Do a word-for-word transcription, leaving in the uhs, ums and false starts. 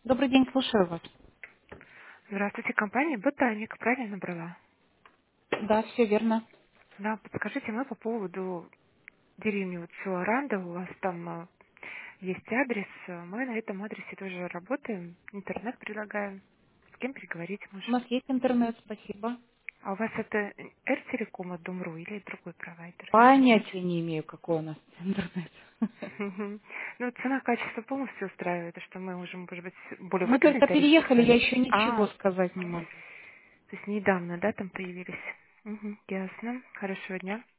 Добрый день, слушаю вас. Здравствуйте, компания «Ботаник». Правильно набрала? Да, все верно. Да, подскажите, мы по поводу деревни вот Суаранда, у вас там а, есть адрес, а, мы на этом адресе тоже работаем, интернет предлагаем. С кем переговорить У нас можем? есть интернет, спасибо. А у вас это Р-телеком от Думру или другой провайдер? Понятия не имею, какой у нас интернет. Мгм. Ну, цена, качество полностью устраивает, а что мы можем, может быть, более Мы выгодный только тариф переехали, я предложить. еще ничего А, сказать не могу. то есть недавно, да, там появились? Мгм, ясно. Хорошего дня.